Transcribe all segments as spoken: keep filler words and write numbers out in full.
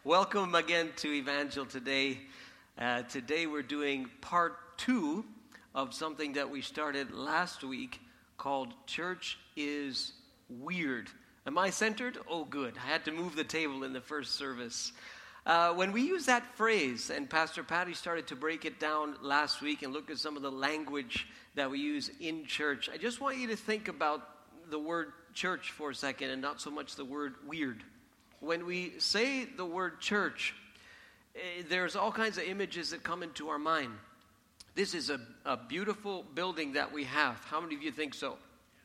Welcome again to Evangel today. Uh, today we're doing part two of something that we started last week called Church is Weird. Am I centered? Oh, good. I had to move the table in the first service. Uh, when we use that phrase, and Pastor Patty started to break it down last week and look at some of the language that we use in church, I just want you to think about the word church for a second and not so much the word weird. When we say the word church, eh, there's all kinds of images that come into our mind. This is a, a beautiful building that we have. How many of you think so?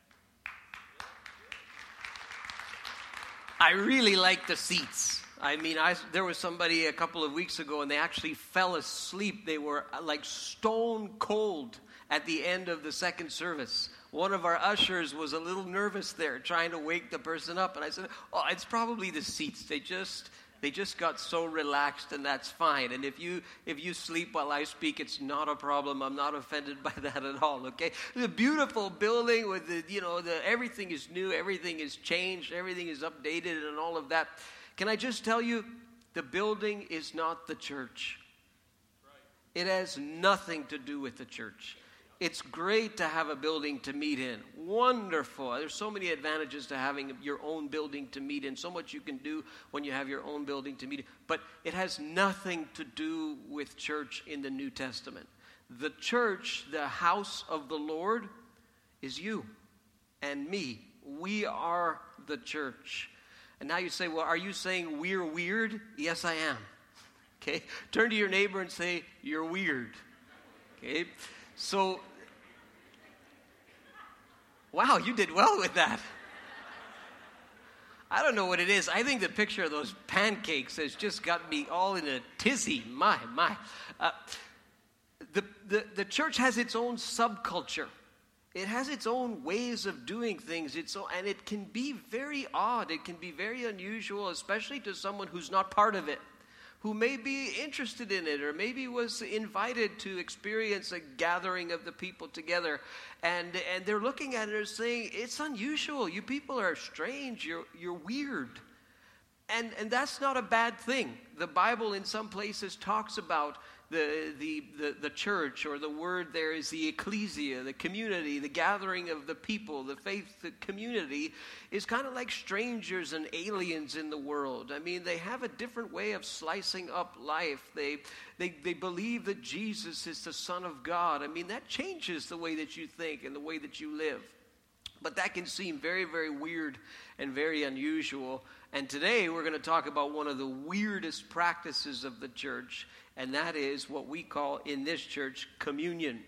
I really like the seats. I mean, I, there was somebody a couple of weeks ago and they actually fell asleep. They were like stone cold at the end of the second service. One of our ushers was a little nervous there, trying to wake the person up. And I said, oh, it's probably the seats. They just they just got so relaxed, and that's fine. And if you if you sleep while I speak, it's not a problem. I'm not offended by that at all, okay? It's a beautiful building with, the you know, the everything is new, everything is changed, everything is updated and all of that. Can I just tell you, the building is not the church. It has nothing to do with the church. It's great to have a building to meet in. Wonderful. There's so many advantages to having your own building to meet in. So much you can do when you have your own building to meet in. But it has nothing to do with church in the New Testament. The church, the house of the Lord, is you and me. We are the church. And now you say, well, are you saying we're weird? Yes, I am. Okay? Turn to your neighbor and say, you're weird. Okay? So, wow, you did well with that. I don't know what it is. I think the picture of those pancakes has just got me all in a tizzy. My, my. Uh, the, the, the church has its own subculture. It has its own ways of doing things. It's so, and it can be very odd. It can be very unusual, especially to someone who's not part of it, who may be interested in it or maybe was invited to experience a gathering of the people together. And and they're looking at it and saying, it's unusual. You people are strange. You're you're weird. And and that's not a bad thing. The Bible in some places talks about the, the, the, the church, or the word there is the ecclesia, the community, the gathering of the people, the faith the community is kind of like strangers and aliens in the world. I mean, they have a different way of slicing up life. They, they, they believe that Jesus is the Son of God. I mean, that changes the way that you think and the way that you live. But that can seem very, very weird and very unusual. And today we're going to talk about one of the weirdest practices of the church, and that is what we call in this church communion.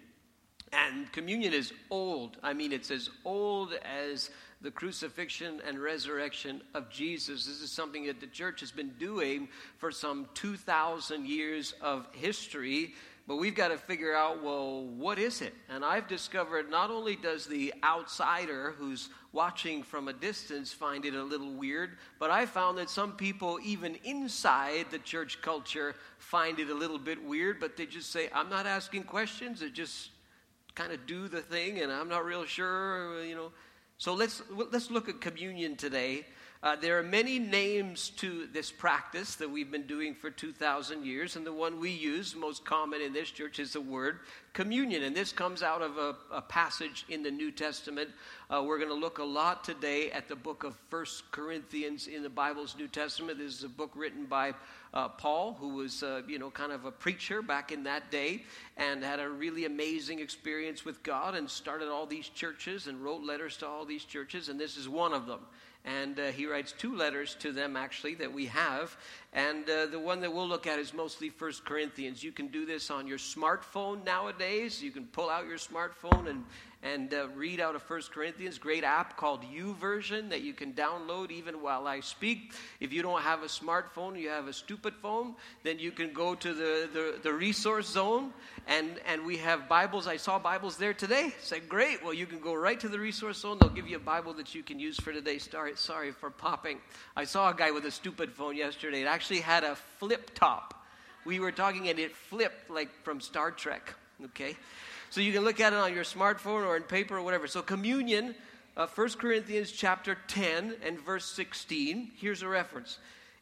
And communion is old. I mean, it's as old as the crucifixion and resurrection of Jesus. This is something that the church has been doing for some two thousand years of history. But we've got to figure out, well, what is it? And I've discovered not only does the outsider who's watching from a distance find it a little weird, but I found that some people even inside the church culture find it a little bit weird, but they just say, I'm not asking questions. They just kind of do the thing, and I'm not real sure, you know. So let's let's look at communion today. Uh, there are many names to this practice that we've been doing for two thousand years, and the one we use, most common in this church, is the word communion. And this comes out of a, a passage in the New Testament. Uh, we're going to look a lot today at the book of First Corinthians in the Bible's New Testament. This is a book written by uh, Paul, who was, uh, you know, kind of a preacher back in that day and had a really amazing experience with God and started all these churches and wrote letters to all these churches, and this is one of them. And uh, he writes two letters to them, actually, that we have. And uh, the one that we'll look at is mostly First Corinthians. You can do this on your smartphone nowadays. You can pull out your smartphone and, and uh, read out of First Corinthians. Great app called YouVersion that you can download even while I speak. If you don't have a smartphone, you have a stupid phone, then you can go to the, the, the resource zone. And, and we have Bibles. I saw Bibles there today. I said, great. Well, you can go right to the resource zone. They'll give you a Bible that you can use for today. Sorry, sorry for popping. I saw a guy with a stupid phone yesterday. It actually had a flip top. We were talking and it flipped like from Star Trek. Okay? So you can look at it on your smartphone or in paper or whatever. So communion, uh, First Corinthians chapter ten and verse sixteen. Here's a reference.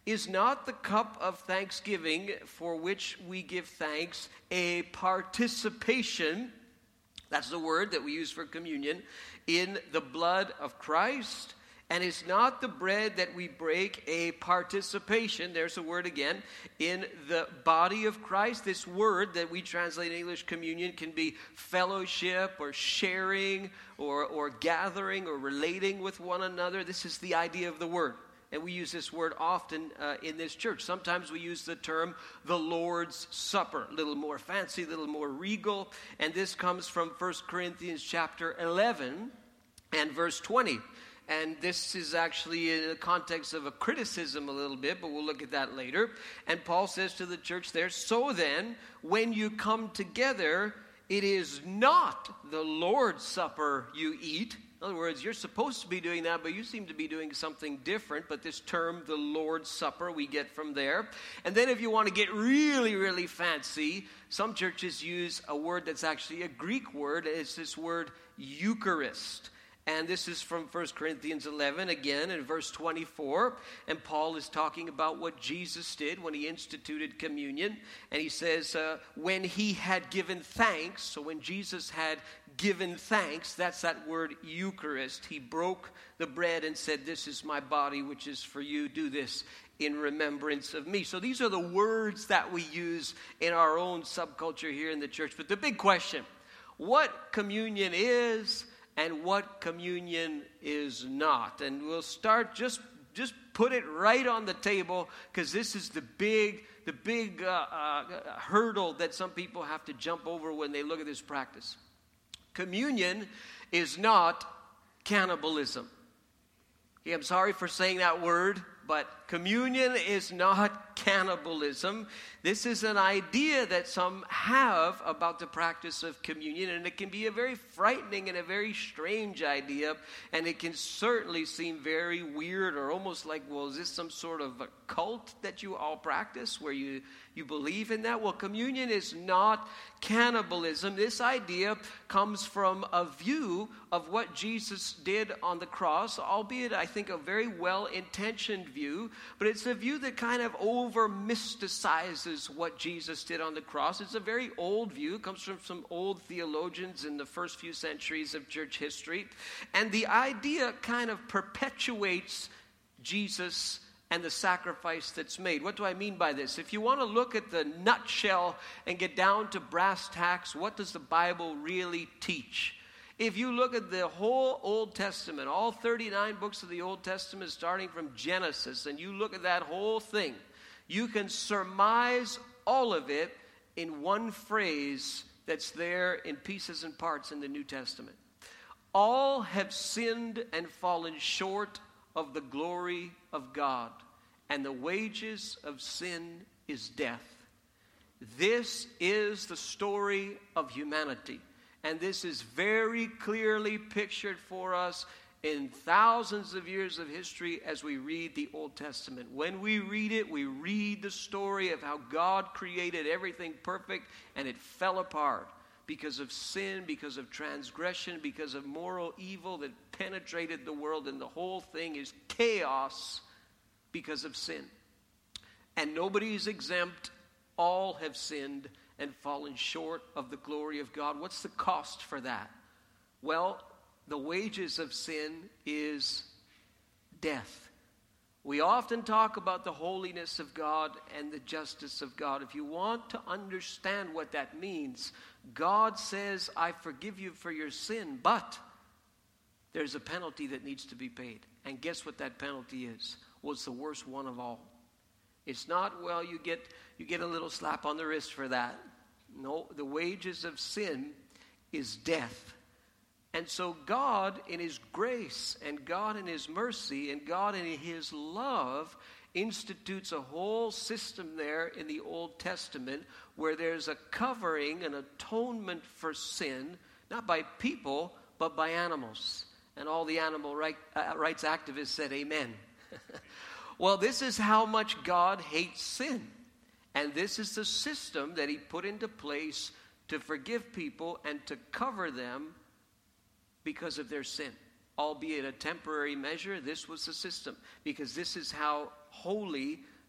Is not the cup of thanksgiving for which we give thanks a participation, that's the word that we use for communion, in the blood of Christ? And is not the bread that we break a participation, there's the word again, in the body of Christ? This word that we translate in English, communion, can be fellowship or sharing or, or gathering or relating with one another. This is the idea of the word. And we use this word often uh, in this church. Sometimes we use the term the Lord's Supper, a little more fancy, a little more regal. And this comes from First Corinthians chapter eleven and verse twenty. And this is actually in the context of a criticism a little bit, but we'll look at that later. And Paul says to the church there, so then, when you come together, it is not the Lord's Supper you eat. In other words, you're supposed to be doing that, but you seem to be doing something different. But this term, the Lord's Supper, we get from there. And then if you want to get really, really fancy, some churches use a word that's actually a Greek word. It's this word Eucharist. And this is from First Corinthians eleven, again, in verse twenty-four. And Paul is talking about what Jesus did when he instituted communion. And he says, uh, when he had given thanks, so when Jesus had given thanks, that's that word Eucharist. He broke the bread and said, this is my body, which is for you. Do this in remembrance of me. So these are the words that we use in our own subculture here in the church. But the big question, what communion is and what communion is not. And we'll start, just just put it right on the table, because this is the big, the big uh, uh, hurdle that some people have to jump over when they look at this practice. Communion is not cannibalism. Okay, I'm sorry for saying that word, but communion is not cannibalism. This is an idea that some have about the practice of communion, and it can be a very frightening and a very strange idea, and it can certainly seem very weird, or almost like, well, is this some sort of a cult that you all practice where you, you believe in that? Well, communion is not cannibalism. This idea comes from a view of what Jesus did on the cross, albeit, I think, a very well-intentioned view, but it's a view that kind of over-mysticizes what Jesus did on the cross. It's a very old view. It comes from some old theologians in the first few centuries of church history. And the idea kind of perpetuates Jesus and the sacrifice that's made. What do I mean by this? If you want to look at the nutshell and get down to brass tacks, what does the Bible really teach? If you look at the whole Old Testament, all thirty-nine books of the Old Testament, starting from Genesis, and you look at that whole thing, you can surmise all of it in one phrase that's there in pieces and parts in the New Testament. All have sinned and fallen short of the glory of God, and the wages of sin is death. This is the story of humanity. And this is very clearly pictured for us in thousands of years of history as we read the Old Testament. When we read it, we read the story of how God created everything perfect and it fell apart because of sin, because of transgression, because of moral evil that penetrated the world, and the whole thing is chaos because of sin. And nobody is exempt. All have sinned and fallen short of the glory of God. What's the cost for that? Well, the wages of sin is death. We often talk about the holiness of God and the justice of God. If you want to understand what that means, God says, I forgive you for your sin, but there's a penalty that needs to be paid. And guess what that penalty is? Well, it's the worst one of all. It's not, well, you get you get a little slap on the wrist for that. No, the wages of sin is death. And so God in His grace and God in His mercy and God in His love institutes a whole system there in the Old Testament where there's a covering, an atonement for sin, not by people, but by animals. And all the animal right, uh, rights activists said amen. Well, this is how much God hates sin. And this is the system that He put into place to forgive people and to cover them because of their sin. Albeit a temporary measure, this was the system. Because this is how holy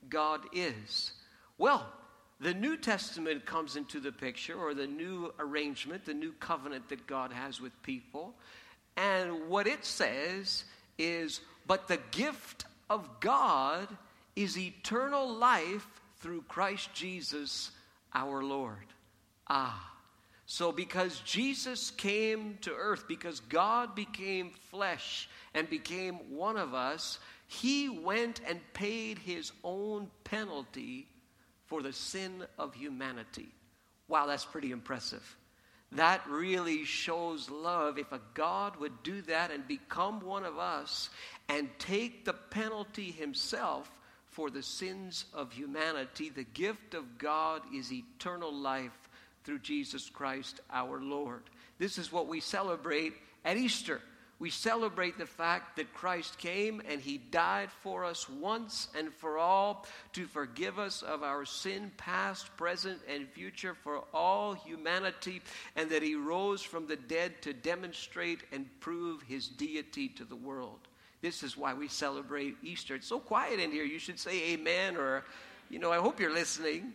God is. Well, the New Testament comes into the picture, or the new arrangement, the new covenant that God has with people. And what it says is, but the gift of God is eternal life through Christ Jesus our Lord. Ah, so because Jesus came to earth, because God became flesh and became one of us, he went and paid his own penalty for the sin of humanity. Wow, that's pretty impressive. That really shows love. If a God would do that and become one of us and take the penalty himself for the sins of humanity, the gift of God is eternal life through Jesus Christ our Lord. This is what we celebrate at Easter. We celebrate the fact that Christ came and he died for us once and for all to forgive us of our sin, past, present, and future, for all humanity, and that he rose from the dead to demonstrate and prove his deity to the world. This is why we celebrate Easter. It's so quiet in here. You should say amen, or, you know, I hope you're listening.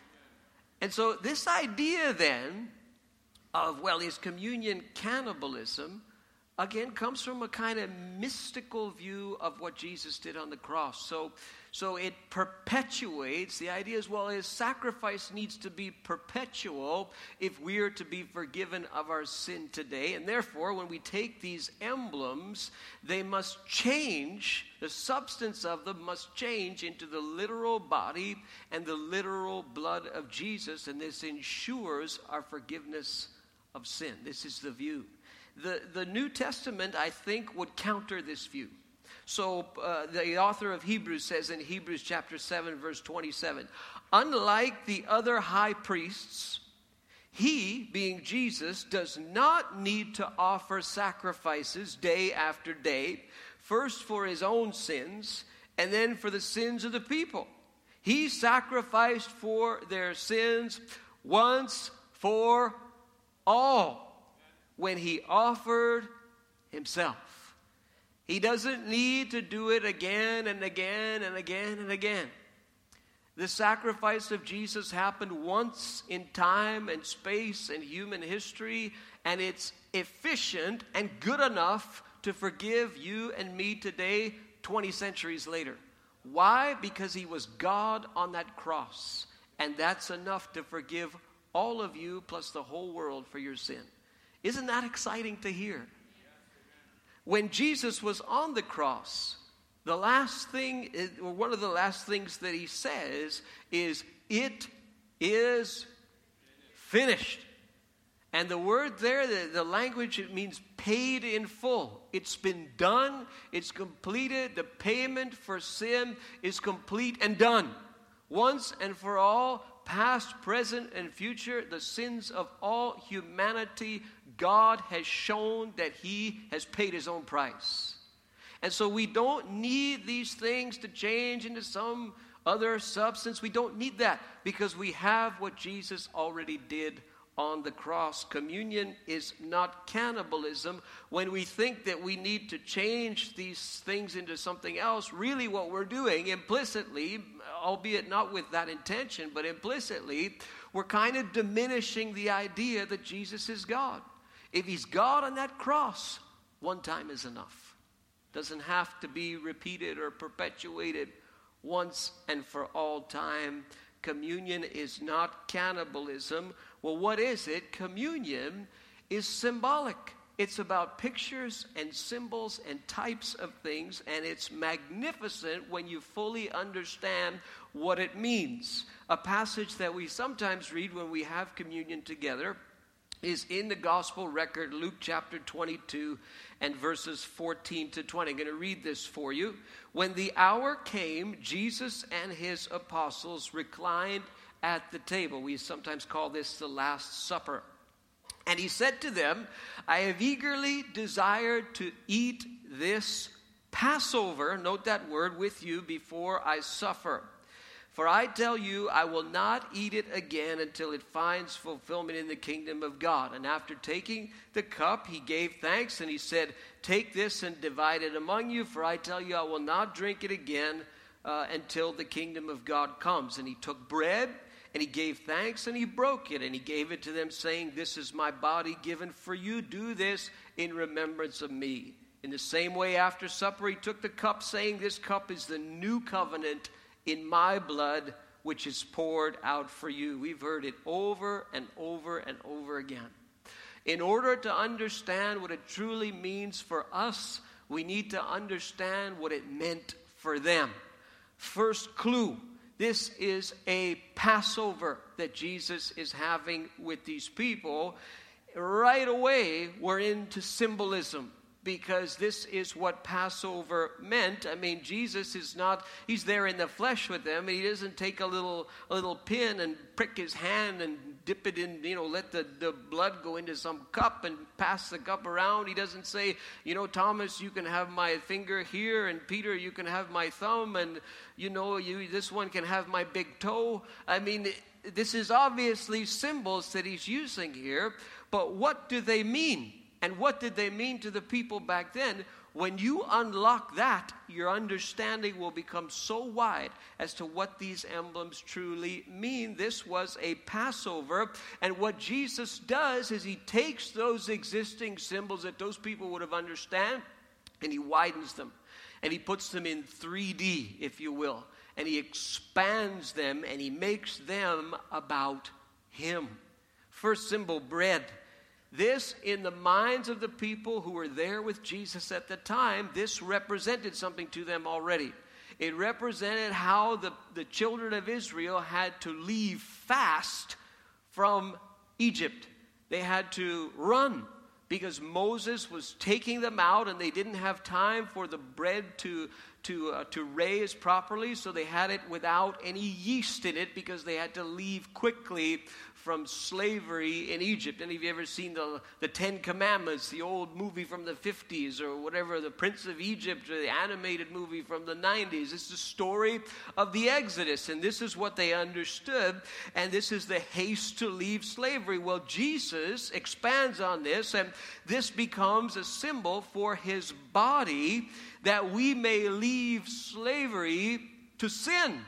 And so this idea then of, well, is communion cannibalism, again, comes from a kind of mystical view of what Jesus did on the cross. So, so it perpetuates, the idea is, well, his sacrifice needs to be perpetual if we are to be forgiven of our sin today. And therefore, when we take these emblems, they must change, the substance of them must change into the literal body and the literal blood of Jesus. And this ensures our forgiveness of sin. This is the view. The, the New Testament, I think, would counter this view. So uh, the author of Hebrews says in Hebrews chapter seven, verse twenty-seven, unlike the other high priests, he, being Jesus, does not need to offer sacrifices day after day, first for his own sins and then for the sins of the people. He sacrificed for their sins once for all, when he offered himself. He doesn't need to do it again and again and again and again. The sacrifice of Jesus happened once in time and space and human history, and it's efficient and good enough to forgive you and me today, twenty centuries later. Why? Because he was God on that cross, and that's enough to forgive all of you plus the whole world for your sin. Isn't that exciting to hear? When Jesus was on the cross, the last thing, or one of the last things that he says is, it is finished. And the word there, the, the language, it means paid in full. It's been done. It's completed. The payment for sin is complete and done. Once and for all, past, present, and future, the sins of all humanity, God has shown that he has paid his own price. And so we don't need these things to change into some other substance. We don't need that because we have what Jesus already did on the cross. Communion is not cannibalism. When we think that we need to change these things into something else, really what we're doing implicitly, albeit not with that intention, but implicitly, we're kind of diminishing the idea that Jesus is God. If he's God on that cross, one time is enough. Doesn't have to be repeated or perpetuated once and for all time. Communion is not cannibalism. Well, what is it? Communion is symbolic. It's about pictures and symbols and types of things, and it's magnificent when you fully understand what it means. A passage that we sometimes read when we have communion together is in the gospel record, Luke chapter twenty-two and verses fourteen to twenty. I'm going to read this for you. When the hour came, Jesus and his apostles reclined at the table. We sometimes call this the Last Supper. And he said to them, I have eagerly desired to eat this Passover, note that word, with you before I suffer. For I tell you, I will not eat it again until it finds fulfillment in the kingdom of God. And after taking the cup, he gave thanks and he said, take this and divide it among you. For I tell you, I will not drink it again uh, until the kingdom of God comes. And he took bread, and he gave thanks, and he broke it, and he gave it to them, saying, "This is my body given for you. Do this in remembrance of me." In the same way, after supper, he took the cup, saying, "This cup is the new covenant in my blood, which is poured out for you." We've heard it over and over and over again. In order to understand what it truly means for us, we need to understand what it meant for them. First clue, this is a Passover that Jesus is having with these people. Right away, we're into symbolism, because this is what Passover meant. I mean, Jesus is not, he's there in the flesh with them. He doesn't take a little a little pin and prick his hand and dip it in, you know, let the, the blood go into some cup and pass the cup around. He doesn't say, you know, Thomas, you can have my finger here, and Peter, you can have my thumb, and, you know, you this one can have my big toe. I mean, this is obviously symbols that he's using here, but what do they mean? And what did they mean to the people back then? When you unlock that, your understanding will become so wide as to what these emblems truly mean. This was a Passover, and what Jesus does is he takes those existing symbols that those people would have understood, and he widens them, and he puts them in three D, if you will, and he expands them, and he makes them about him. First symbol, bread. This, in the minds of the people who were there with Jesus at the time, this represented something to them already. It represented how the, the children of Israel had to leave fast from Egypt. They had to run because Moses was taking them out, and they didn't have time for the bread to, to, uh, to raise properly, so they had it without any yeast in it because they had to leave quickly from slavery in Egypt. Any of you ever seen the, the Ten Commandments, the old movie from the fifties, or whatever, the Prince of Egypt, or the animated movie from the nineties? It's the story of the Exodus, and this is what they understood, and this is the haste to leave slavery. Well, Jesus expands on this, and this becomes a symbol for his body, that we may leave slavery to sin.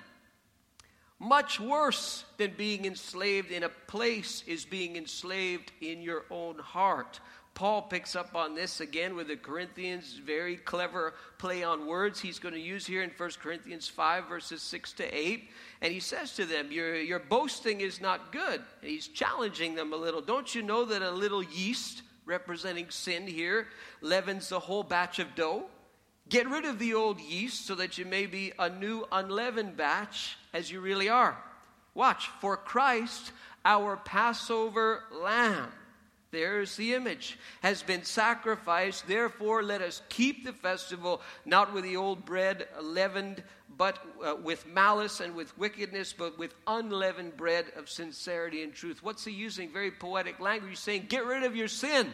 Much worse than being enslaved in a place is being enslaved in your own heart. Paul picks up on this again with the Corinthians, very clever play on words he's going to use here in First Corinthians five, verses six to eight. And he says to them, your, your boasting is not good. And he's challenging them a little. Don't you know that a little yeast, representing sin here, leavens the whole batch of dough? Get rid of the old yeast so that you may be a new unleavened batch as you really are. Watch, for Christ, our Passover lamb, there's the image, has been sacrificed. Therefore, let us keep the festival, not with the old bread leavened, but uh, with malice and with wickedness, but with unleavened bread of sincerity and truth. What's he using? Very poetic language. He's saying, get rid of your sin.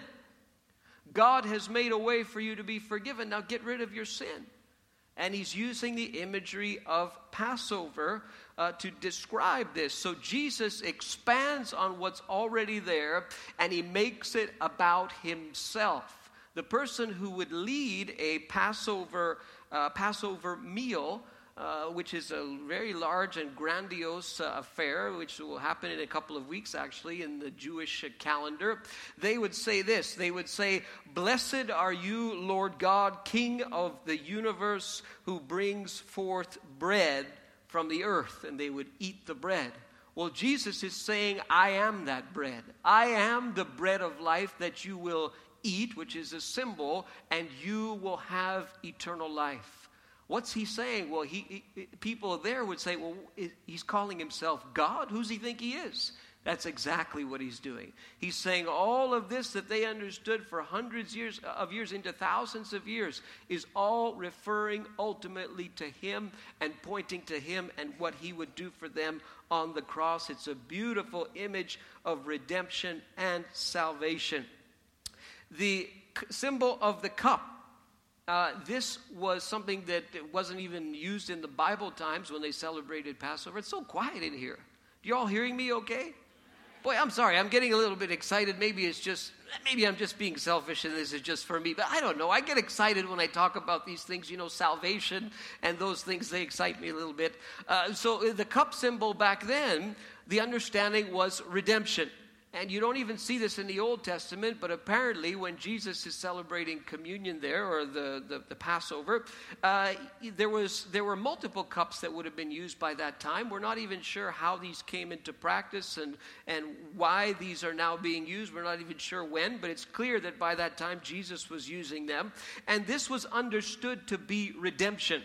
God has made a way for you to be forgiven. Now get rid of your sin. And he's using the imagery of Passover uh, to describe this. So Jesus expands on what's already there, and he makes it about himself. The person who would lead a Passover uh, Passover meal, uh, which is a very large and grandiose uh, affair, which will happen in a couple of weeks, actually, in the Jewish uh, calendar. They would say this. They would say, "Blessed are you, Lord God, King of the universe, who brings forth bread from the earth." And they would eat the bread. Well, Jesus is saying, I am that bread. I am the bread of life that you will eat, which is a symbol, and you will have eternal life. What's he saying? Well, he, he people there would say, well, he's calling himself God? Who's he think he is? That's exactly what he's doing. He's saying all of this that they understood for hundreds years of years into thousands of years is all referring ultimately to him and pointing to him and what he would do for them on the cross. It's a beautiful image of redemption and salvation. The symbol of the cup. Uh, this was something that wasn't even used in the Bible times when they celebrated Passover. It's so quiet in here. You all hearing me okay? boy, I'm sorry, I'm getting a little bit excited. Maybe it's just, maybe I'm just being selfish and this is just for me. But I don't know. I get excited when I talk about these things, you know, salvation and those things, they excite me a little bit. Uh, so the cup symbol back then, the understanding was redemption. And you don't even see this in the Old Testament, but apparently when Jesus is celebrating communion there, or the, the, the Passover, uh, there was there were multiple cups that would have been used by that time. We're not even sure how these came into practice and, and why these are now being used. We're not even sure when, but it's clear that by that time Jesus was using them. And this was understood to be redemption.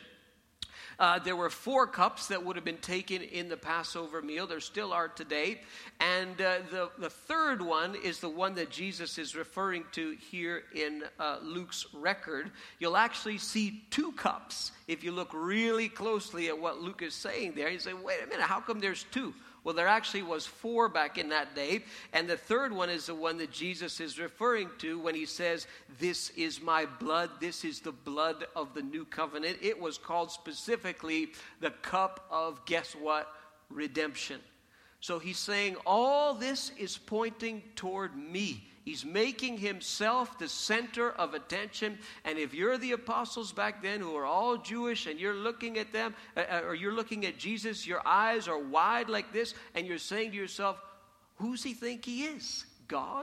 Uh, there were four cups that would have been taken in the Passover meal. There still are today. And uh, the, the third one is the one that Jesus is referring to here in uh, Luke's record. You'll actually see two cups if you look really closely at what Luke is saying there. You say, wait a minute, how come there's two? Well, there actually was four back in that day. And the third one is the one that Jesus is referring to when he says, this is my blood. This is the blood of the new covenant. It was called specifically the cup of, guess what? Redemption. So he's saying all this is pointing toward me. He's making himself the center of attention. And if you're the apostles back then who are all Jewish and you're looking at them, uh, or you're looking at Jesus, your eyes are wide like this, and you're saying to yourself, who's he think he is? God?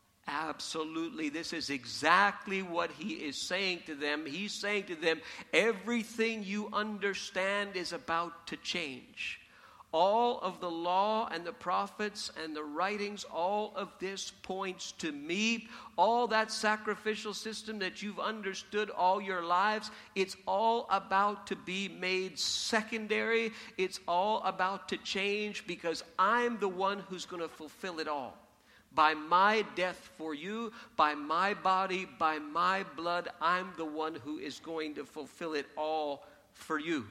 Absolutely. This is exactly what he is saying to them. He's saying to them, everything you understand is about to change. All of the law and the prophets and the writings, all of this points to me. All that sacrificial system that you've understood all your lives, it's all about to be made secondary. It's all about to change because I'm the one who's going to fulfill it all. By my death for you, by my body, by my blood, I'm the one who is going to fulfill it all for you.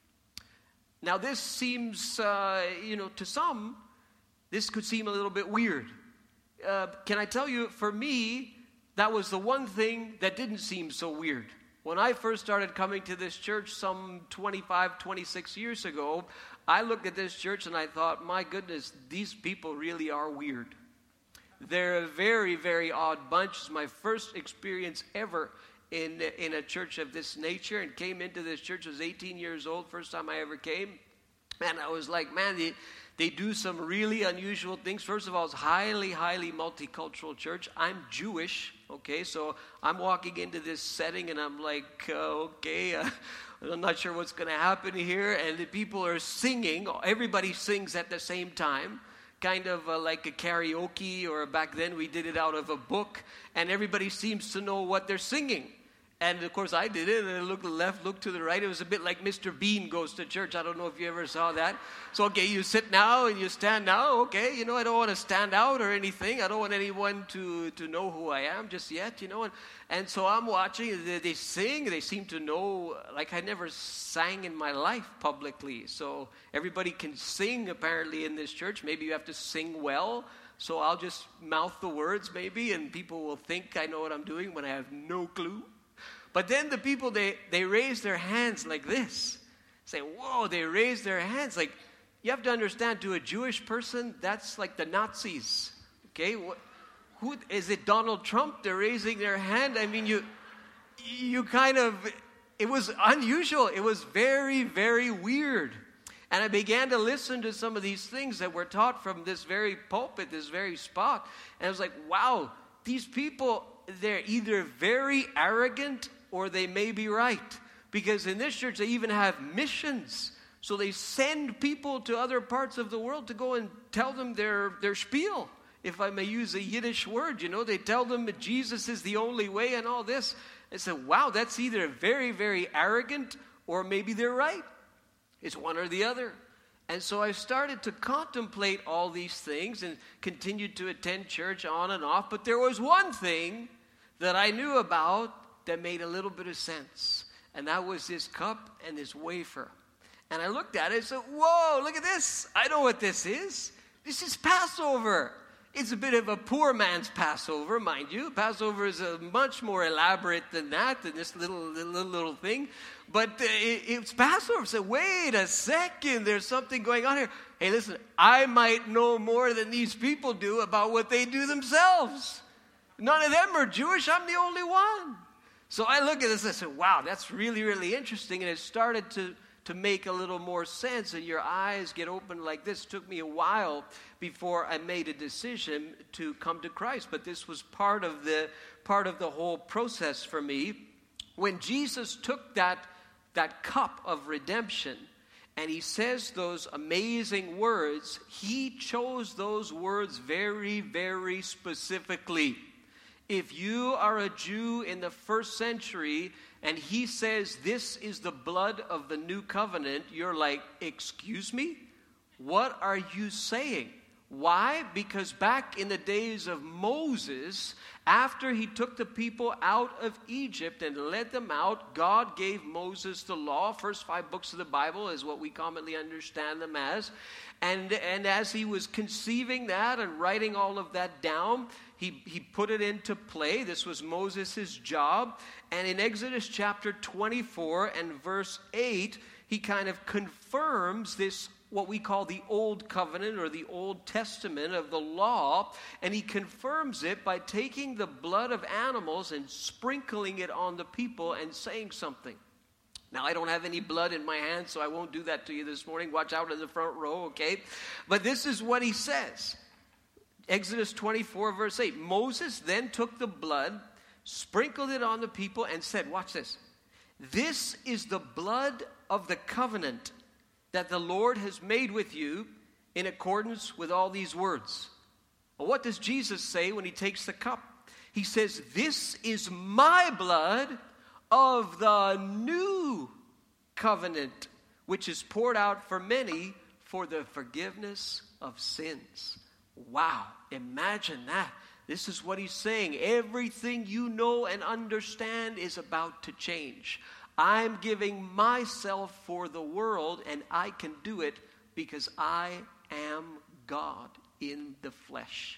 Now this seems, uh, you know, to some, this could seem a little bit weird. Uh, can I tell you, for me, that was the one thing that didn't seem so weird. When I first started coming to this church some twenty-five, twenty-six years ago, I looked at this church and I thought, my goodness, these people really are weird. They're a very, very odd bunch. It's my first experience ever in in a church of this nature, and came into this church. I was eighteen years old, first time I ever came. And I was like, man, they, they do some really unusual things. First of all, it's highly, highly multicultural church. I'm Jewish, okay, so I'm walking into this setting and I'm like, uh, okay, uh, I'm not sure what's going to happen here. And the people are singing. Everybody sings at the same time. Kind of uh, like a karaoke, or back then we did it out of a book. And everybody seems to know what they're singing. And, of course, I did it, and I looked to the left, looked to the right. It was a bit like Mister Bean Goes to Church. I don't know if you ever saw that. So, okay, you sit now and you stand now. Okay, you know, I don't want to stand out or anything. I don't want anyone to, to know who I am just yet, you know. And, and so I'm watching. They, they sing. They seem to know, like I never sang in my life publicly. So everybody can sing, apparently, in this church. Maybe you have to sing well. So I'll just mouth the words, maybe, and people will think I know what I'm doing when I have no clue. But then the people, they, they raise their hands like this. Say, whoa, they raise their hands. Like, you have to understand, to a Jewish person, that's like the Nazis. Okay? What, who, is it Donald Trump? They're raising their hand. I mean, you, you kind of, it was unusual. It was very, very weird. And I began to listen to some of these things that were taught from this very pulpit, this very spot. And I was like, wow, these people, they're either very arrogant or they may be right. Because in this church, they even have missions. So they send people to other parts of the world to go and tell them their, their spiel, if I may use a Yiddish word. You know, they tell them that Jesus is the only way and all this. I said, wow, that's either very, very arrogant or maybe they're right. It's one or the other. And so I started to contemplate all these things and continued to attend church on and off. But there was one thing that I knew about that made a little bit of sense. And that was this cup and this wafer. And I looked at it and said, whoa, look at this. I know what this is. This is Passover. It's a bit of a poor man's Passover, mind you. Passover is a much more elaborate than that, than this little little, little thing. But uh, it, it's Passover. So wait a second, there's something going on here. Hey, listen, I might know more than these people do about what they do themselves. None of them are Jewish. I'm the only one. So I look at this and I said, wow, that's really, really interesting. And it started to, to make a little more sense. And your eyes get open like this. It took me a while before I made a decision to come to Christ. But this was part of the part of the whole process for me. When Jesus took that, that cup of redemption and he says those amazing words, he chose those words very, very specifically. If you are a Jew in the first century and he says this is the blood of the new covenant, you're like, excuse me? What are you saying? Why? Because back in the days of Moses, after he took the people out of Egypt and led them out, God gave Moses the law. First five books of the Bible is what we commonly understand them as. And, and as he was conceiving that and writing all of that down, he, he put it into play. This was Moses' job. And in Exodus chapter twenty-four and verse eight, he kind of confirms this, what we call the Old Covenant or the Old Testament of the law. And he confirms it by taking the blood of animals and sprinkling it on the people and saying something. Now, I don't have any blood in my hands, so I won't do that to you this morning. Watch out in the front row, okay? But this is what he says. Exodus twenty-four, verse eight. Moses then took the blood, sprinkled it on the people, and said, watch this. This is the blood of the covenant that the Lord has made with you in accordance with all these words. Well, what does Jesus say when he takes the cup? He says, this is my blood of the new covenant, which is poured out for many for the forgiveness of sins. Wow, imagine that. This is what he's saying. Everything you know and understand is about to change. I'm giving myself for the world, and I can do it because I am God in the flesh.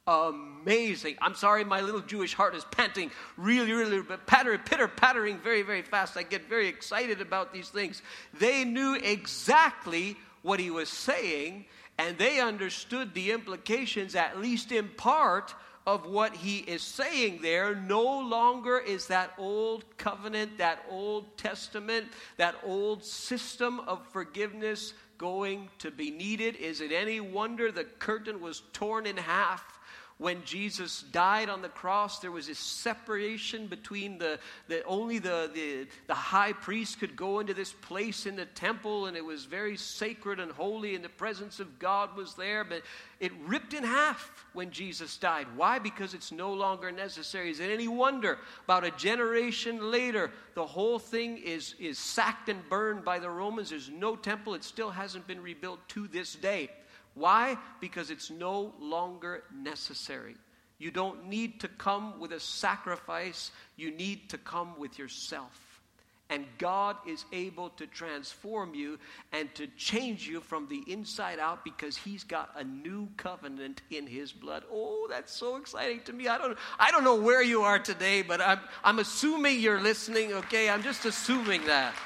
Amazing. I'm sorry, my little Jewish heart is panting really, really, but patter, pitter pattering very, very fast. I get very excited about these things. They knew exactly what he was saying, and they understood the implications, at least in part, of what he is saying there. No longer is that old covenant, that Old Testament, that old system of forgiveness going to be needed. Is it any wonder the curtain was torn in half? When Jesus died on the cross, there was this separation between the, the only the, the, the high priest could go into this place in the temple, and it was very sacred and holy, and the presence of God was there, but it ripped in half when Jesus died. Why? Because it's no longer necessary. Is it any wonder about a generation later, the whole thing is, is sacked and burned by the Romans? There's no temple. It still hasn't been rebuilt to this day. Why? Because it's no longer necessary. You don't need to come with a sacrifice. You need to come with yourself. And God is able to transform you and to change you from the inside out because he's got a new covenant in his blood. Oh, that's so exciting to me. I don't, I don't know where you are today, but I'm, I'm assuming you're listening, okay? I'm just assuming that.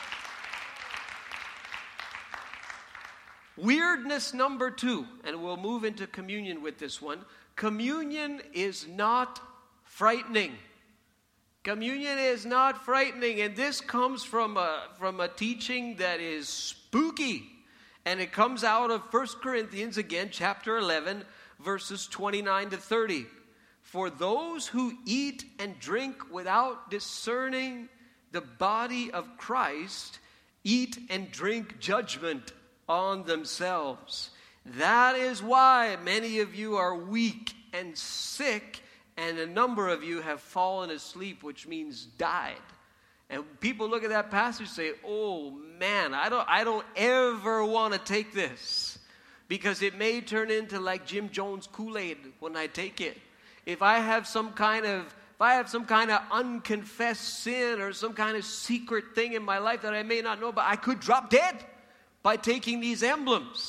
Weirdness number two, and we'll move into communion with this one. Communion is not frightening. Communion is not frightening, and this comes from a, from a teaching that is spooky. And it comes out of First Corinthians, again, chapter eleven, verses twenty-nine to thirty. For those who eat and drink without discerning the body of Christ eat and drink judgment on themselves. That is why many of you are weak and sick, and a number of you have fallen asleep, which means died. And people look at that passage and say, oh man, I don't, I don't ever want to take this, because it may turn into like Jim Jones Kool-Aid when I take it. If I have some kind of If I have some kind of unconfessed sin or some kind of secret thing in my life that I may not know about, I could drop dead by taking these emblems.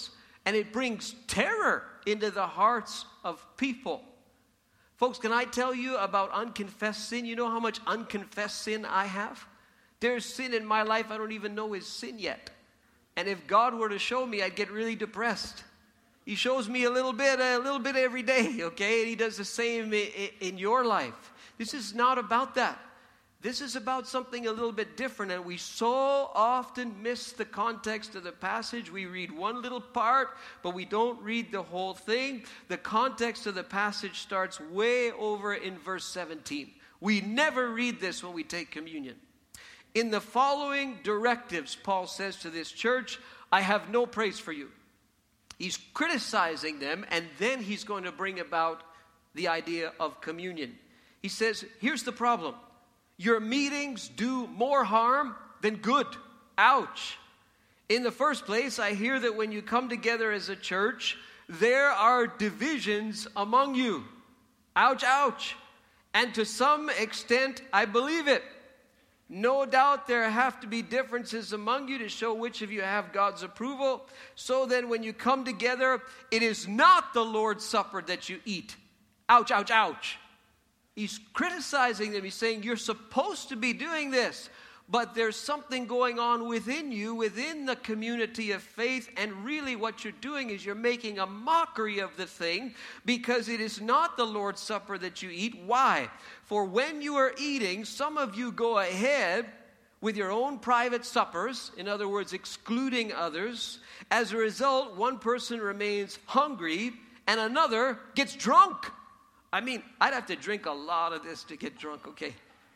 and it brings terror into the hearts of people. Folks, can I tell you about unconfessed sin? You know how much unconfessed sin I have? There's sin in my life I don't even know is sin yet. And if God were to show me, I'd get really depressed. He shows me a little bit, a little bit every day, okay? And he does the same in your life. This is not about that. This is about something a little bit different, and we so often miss the context of the passage. We read one little part, but we don't read the whole thing. The context of the passage starts way over in verse seventeen. We never read this when we take communion. In the following directives, Paul says to this church, I have no praise for you. He's criticizing them, and then he's going to bring about the idea of communion. He says, here's the problem. Your meetings do more harm than good. Ouch. In the first place, I hear that when you come together as a church, there are divisions among you. Ouch, ouch. And to some extent, I believe it. No doubt there have to be differences among you to show which of you have God's approval. So then when you come together, it is not the Lord's Supper that you eat. Ouch, ouch, ouch. He's criticizing them. He's saying, you're supposed to be doing this, but there's something going on within you, within the community of faith, and really what you're doing is you're making a mockery of the thing because it is not the Lord's Supper that you eat. Why? For when you are eating, some of you go ahead with your own private suppers, in other words, excluding others. As a result, one person remains hungry and another gets drunk. I mean, I'd have to drink a lot of this to get drunk, okay?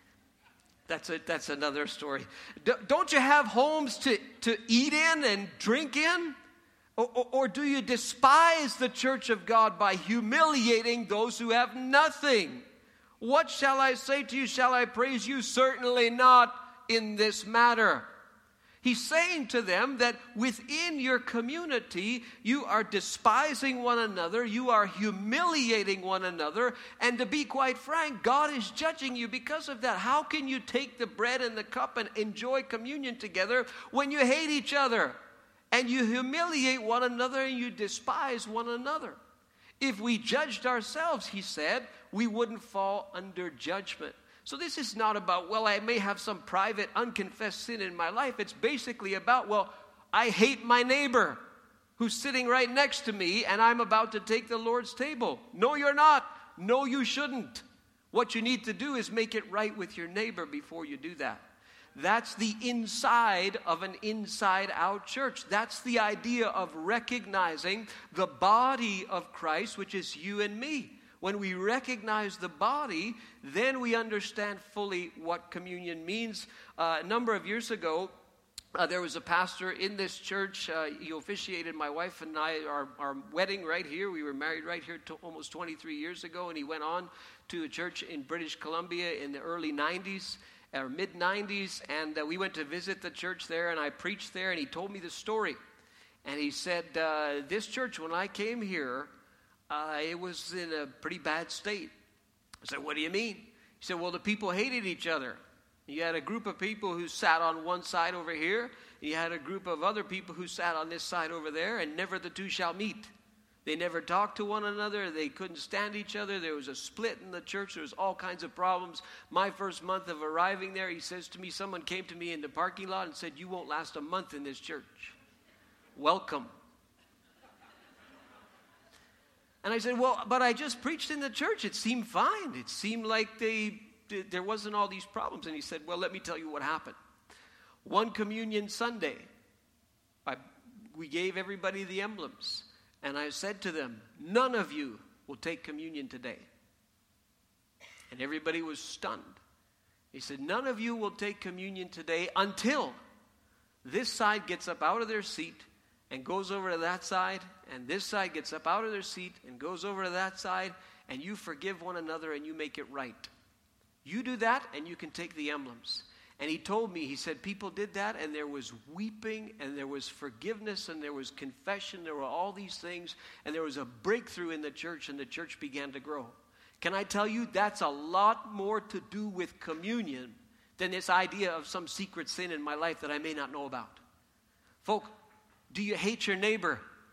That's a, that's another story. D- don't you have homes to, to eat in and drink in? Or, or, or do you despise the church of God by humiliating those who have nothing? What shall I say to you? Shall I praise you? Certainly not in this matter. He's saying to them that within your community, you are despising one another, you are humiliating one another, and to be quite frank, God is judging you because of that. How can you take the bread and the cup and enjoy communion together when you hate each other, and you humiliate one another, and you despise one another? If we judged ourselves, he said, we wouldn't fall under judgment. So this is not about, well, I may have some private, unconfessed sin in my life. It's basically about, well, I hate my neighbor who's sitting right next to me, and I'm about to take the Lord's table. No, you're not. No, you shouldn't. What you need to do is make it right with your neighbor before you do that. That's the inside of an inside-out church. That's the idea of recognizing the body of Christ, which is you and me. When we recognize the body, then we understand fully what communion means. Uh, a number of years ago, uh, there was a pastor in this church. Uh, he officiated my wife and I, our, our wedding right here. We were married right here to almost twenty-three years ago, and he went on to a church in British Columbia in the early nineties, or mid nineties, and uh, we went to visit the church there, and I preached there, and he told me the story. And he said, uh, this church, when I came here, Uh, it was in a pretty bad state. I said, what do you mean? He said, well, the people hated each other. You had a group of people who sat on one side over here. You had a group of other people who sat on this side over there, and never the two shall meet. They never talked to one another. They couldn't stand each other. There was a split in the church. There was all kinds of problems. My first month of arriving there, he says to me, someone came to me in the parking lot and said, you won't last a month in this church. Welcome. And I said, well, but I just preached in the church. It seemed fine. It seemed like they, there wasn't all these problems. And he said, well, let me tell you what happened. One communion Sunday, I, we gave everybody the emblems. And I said to them, none of you will take communion today. And everybody was stunned. He said, none of you will take communion today until this side gets up out of their seat and goes over to that side, and this side gets up out of their seat and goes over to that side, and you forgive one another and you make it right. You do that, and you can take the emblems. And he told me, he said, people did that, and there was weeping, and there was forgiveness, and there was confession, there were all these things, and there was a breakthrough in the church, and the church began to grow. Can I tell you, that's a lot more to do with communion than this idea of some secret sin in my life that I may not know about. Folk, do you hate your neighbor?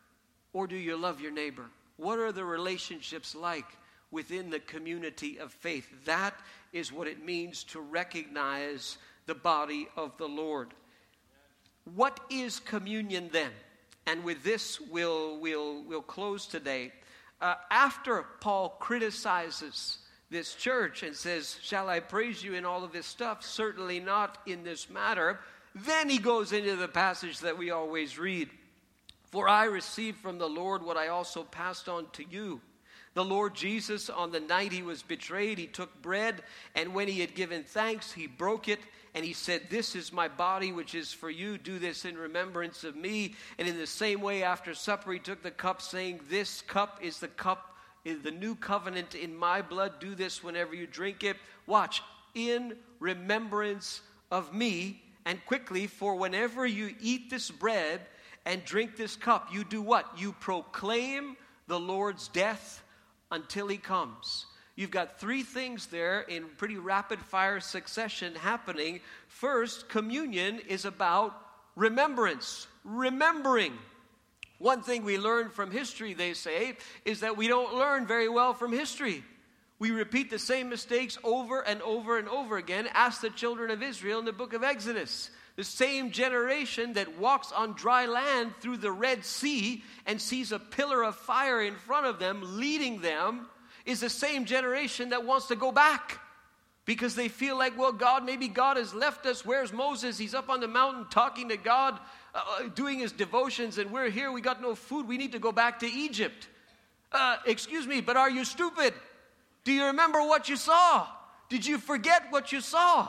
Or do you love your neighbor? What are the relationships like within the community of faith? That is what it means to recognize the body of the Lord. What is communion then? And with this, we'll, we'll, we'll close today. Uh, after Paul criticizes this church and says, shall I praise you in all of this stuff? Certainly not in this matter. Then he goes into the passage that we always read. For I received from the Lord what I also passed on to you. The Lord Jesus, on the night he was betrayed, he took bread, and when he had given thanks, he broke it, and he said, this is my body, which is for you. Do this in remembrance of me. And in the same way, after supper, he took the cup, saying, this cup is the cup, is the new covenant in my blood. Do this whenever you drink it. Watch, in remembrance of me. And quickly, for whenever you eat this bread and drink this cup, you do what? You proclaim the Lord's death until he comes. You've got three things there in pretty rapid fire succession happening. First, communion is about remembrance, remembering. One thing we learn from history, they say, is that we don't learn very well from history. We repeat the same mistakes over and over and over again. Ask the children of Israel in the book of Exodus. The same generation that walks on dry land through the Red Sea and sees a pillar of fire in front of them, leading them, is the same generation that wants to go back because they feel like, well, God, maybe God has left us. Where's Moses? He's up on the mountain talking to God, uh, doing his devotions, and we're here. We got no food. We need to go back to Egypt. Uh, excuse me, but are you stupid? Do you remember what you saw? Did you forget what you saw?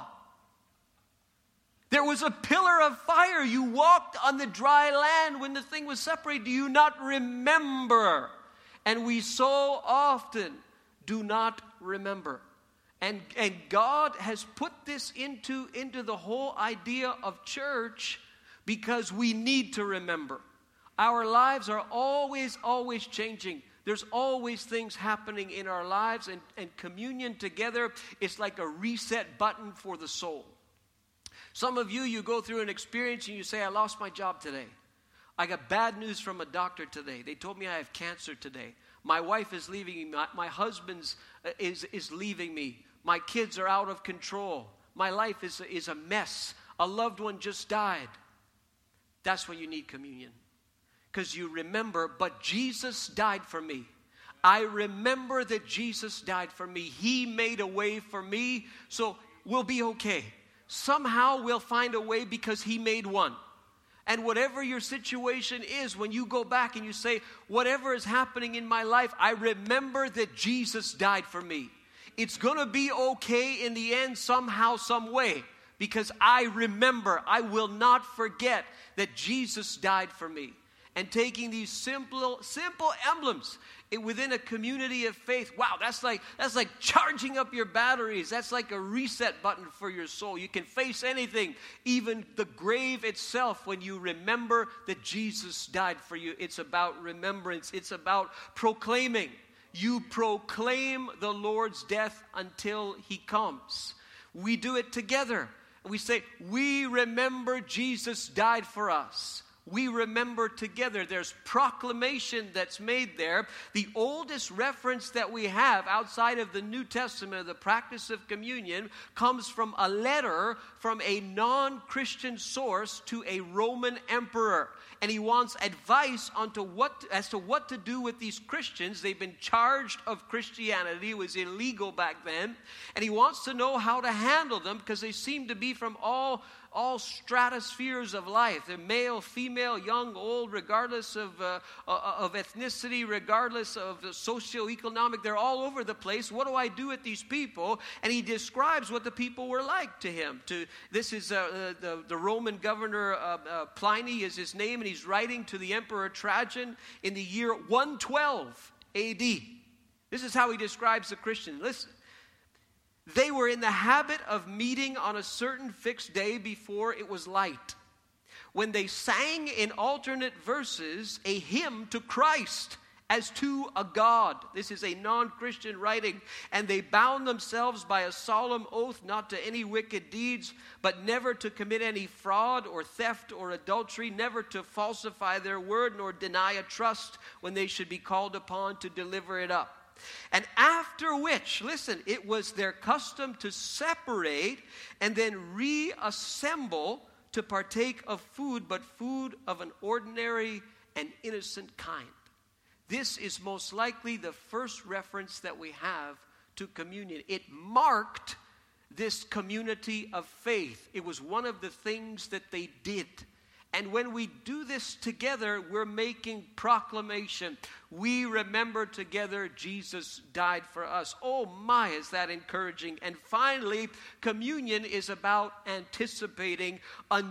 There was a pillar of fire. You walked on the dry land when the thing was separated. Do you not remember? And we so often do not remember. And, and God has put this into, into the whole idea of church because we need to remember. Our lives are always, always changing. There's always things happening in our lives, and, and communion together is like a reset button for the soul. Some of you, you go through an experience and you say, I lost my job today. I got bad news from a doctor today. They told me I have cancer today. My wife is leaving me. My, my husband uh, is, is leaving me. My kids are out of control. My life is, is a mess. A loved one just died. That's when you need communion. Because you remember, but Jesus died for me. I remember that Jesus died for me. He made a way for me, so we'll be okay. Somehow we'll find a way because he made one. And whatever your situation is, when you go back and you say, whatever is happening in my life, I remember that Jesus died for me. It's going to be okay in the end somehow, some way. Because I remember, I will not forget that Jesus died for me. And taking these simple, simple emblems within a community of faith, wow, that's like that's like charging up your batteries. That's like a reset button for your soul. You can face anything, even the grave itself, when you remember that Jesus died for you. It's about remembrance. It's about proclaiming. You proclaim the Lord's death until he comes. We do it together. We say, we remember Jesus died for us. We remember together. There's proclamation that's made there. The oldest reference that we have outside of the New Testament of the practice of communion comes from a letter from a non-Christian source to a Roman emperor. And he wants advice onto what, as to what to do with these Christians. They've been charged of Christianity. It was illegal back then. And he wants to know how to handle them because they seem to be from all all stratospheres of life. They're male, female, young, old, regardless of, uh, of ethnicity, regardless of the socioeconomic. They're all over the place. What do I do with these people? And he describes what the people were like to him. To This is uh, the, the Roman governor, uh, uh, Pliny is his name, and he's writing to the Emperor Trajan in the year one twelve A D. This is how he describes the Christians. Listen. They were in the habit of meeting on a certain fixed day before it was light, when they sang in alternate verses a hymn to Christ as to a god. This is a non-Christian writing. And they bound themselves by a solemn oath not to any wicked deeds, but never to commit any fraud or theft or adultery, never to falsify their word nor deny a trust when they should be called upon to deliver it up. And after which, listen, it was their custom to separate and then reassemble to partake of food, but food of an ordinary and innocent kind. This is most likely the first reference that we have to communion. It marked this community of faith. It was one of the things that they did. And when we do this together, we're making proclamation. We remember together Jesus died for us. Oh my, is that encouraging. And finally, communion is about anticipating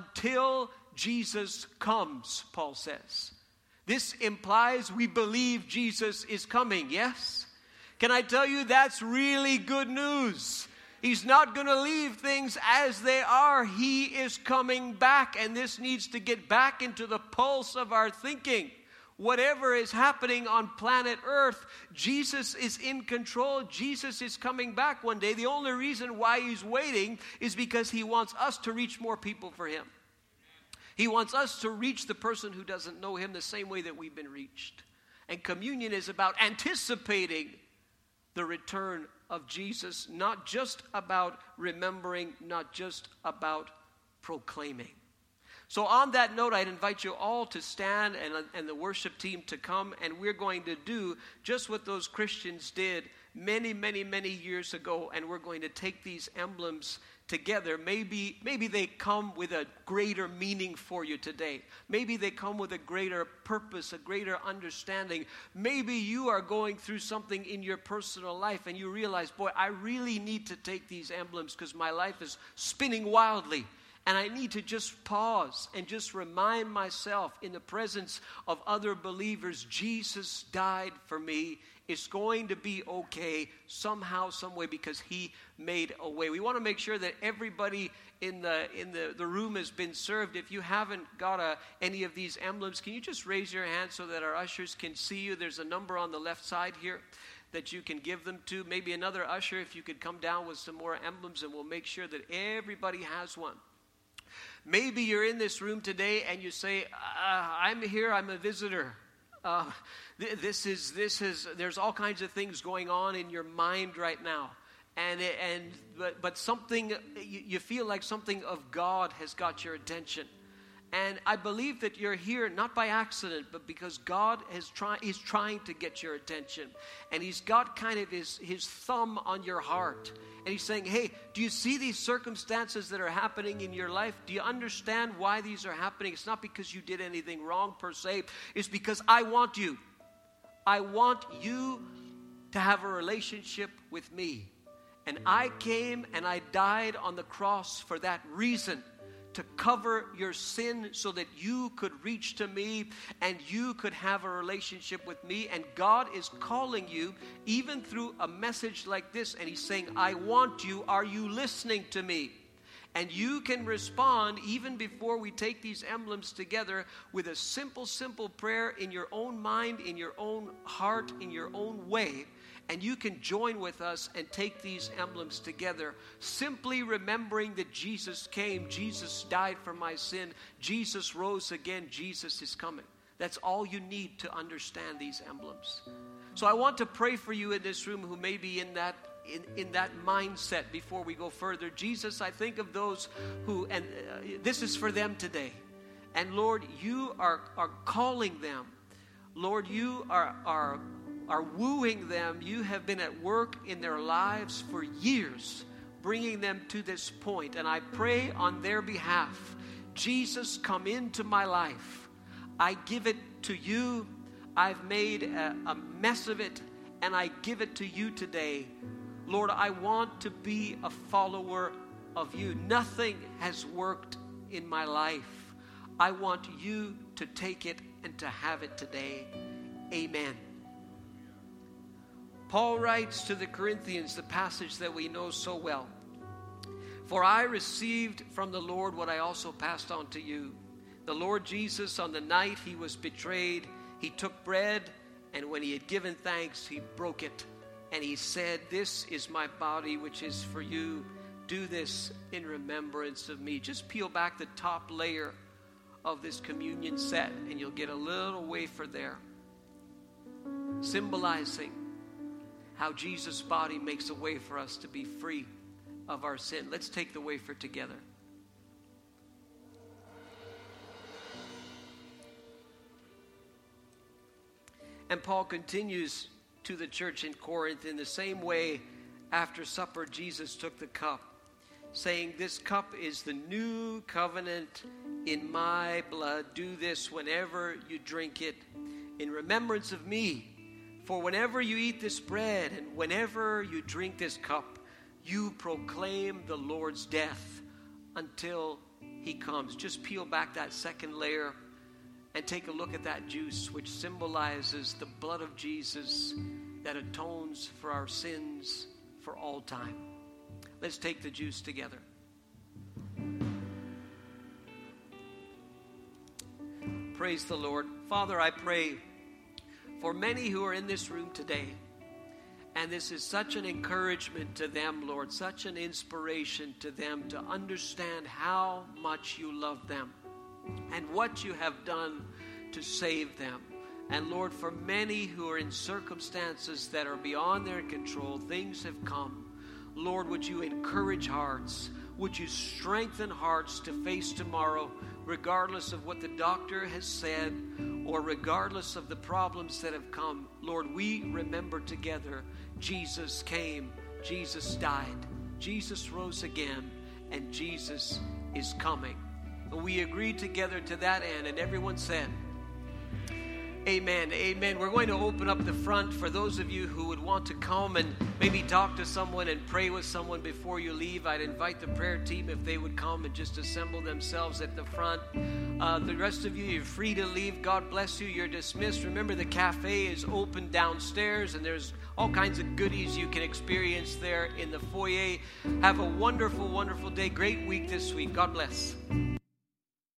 until Jesus comes, Paul says. This implies we believe Jesus is coming, yes? Can I tell you that's really good news? He's not going to leave things as they are. He is coming back, and this needs to get back into the pulse of our thinking. Whatever is happening on planet Earth, Jesus is in control. Jesus is coming back one day. The only reason why he's waiting is because he wants us to reach more people for him. He wants us to reach the person who doesn't know him the same way that we've been reached. And communion is about anticipating the return of Jesus, not just about remembering, not just about proclaiming. So on that note, I'd invite you all to stand and, and the worship team to come, and we're going to do just what those Christians did many, many, many years ago, and we're going to take these emblems together. Maybe, maybe they come with a greater meaning for you today. Maybe they come with a greater purpose, a greater understanding. Maybe you are going through something in your personal life and you realize, boy, I really need to take these emblems because my life is spinning wildly. And I need to just pause and just remind myself in the presence of other believers, Jesus died for me. It's going to be okay somehow, some way, because he made a way. We want to make sure that everybody in the in the, the room has been served. If you haven't got a, any of these emblems, can you just raise your hand so that our ushers can see you? There's a number on the left side here that you can give them to. Maybe another usher, if you could come down with some more emblems, and we'll make sure that everybody has one. Maybe you're in this room today and you say, uh, I'm here, I'm a visitor. Uh, th- this is, this is, there's all kinds of things going on in your mind right now. And, and but, but something, you, you feel like something of God has got your attention. And I believe that you're here not by accident, but because God has try, is trying to get your attention. And he's got kind of his, his thumb on your heart. And he's saying, hey, do you see these circumstances that are happening in your life? Do you understand why these are happening? It's not because you did anything wrong per se. It's because I want you. I want you to have a relationship with me. And I came and I died on the cross for that reason. To cover your sin so that you could reach to me and you could have a relationship with me. And God is calling you even through a message like this. And he's saying, I want you. Are you listening to me? And you can respond even before we take these emblems together with a simple, simple prayer in your own mind, in your own heart, in your own way. And you can join with us and take these emblems together, simply remembering that Jesus came, Jesus died for my sin, Jesus rose again, Jesus is coming. That's all you need to understand these emblems. So I want to pray for you in this room who may be in that in, in that mindset before we go further. Jesus, I think of those who, and uh, this is for them today. And Lord, you are, are calling them. Lord, you are are are wooing them. You have been at work in their lives for years, bringing them to this point. And I pray on their behalf, Jesus, come into my life. I give it to you. I've made a, a mess of it, and I give it to you today. Lord, I want to be a follower of you. Nothing has worked in my life. I want you to take it and to have it today. Amen. Paul writes to the Corinthians the passage that we know so well. For I received from the Lord what I also passed on to you. The Lord Jesus, on the night he was betrayed, he took bread, And when he had given thanks, he broke it. And he said, "This is my body, which is for you. Do this in remembrance of me." Just peel back the top layer of this communion set, and you'll get a little wafer there, symbolizing how Jesus' body makes a way for us to be free of our sin. Let's take the wafer together. And Paul continues to the church in Corinth in the same way. After supper, Jesus took the cup, saying, "This cup is the new covenant in my blood. Do this whenever you drink it in remembrance of me. For whenever you eat this bread and whenever you drink this cup, you proclaim the Lord's death until he comes." Just peel back that second layer and take a look at that juice, which symbolizes the blood of Jesus that atones for our sins for all time. Let's take the juice together. Praise the Lord. Father, I pray for many who are in this room today, and this is such an encouragement to them, Lord, such an inspiration to them to understand how much you love them and what you have done to save them. And Lord, for many who are in circumstances that are beyond their control, things have come. Lord, would you encourage hearts? Would you strengthen hearts to face tomorrow, regardless of what the doctor has said or regardless of the problems that have come? Lord, we remember together Jesus came, Jesus died, Jesus rose again, and Jesus is coming. We agreed together to that end, and everyone said, amen, amen. We're going to open up the front for those of you who would want to come and maybe talk to someone and pray with someone before you leave. I'd invite the prayer team if they would come and just assemble themselves at the front. Uh, the rest of you, you're free to leave. God bless you. You're dismissed. Remember, the cafe is open downstairs, and there's all kinds of goodies you can experience there in the foyer. Have a wonderful, wonderful day. Great week this week. God bless.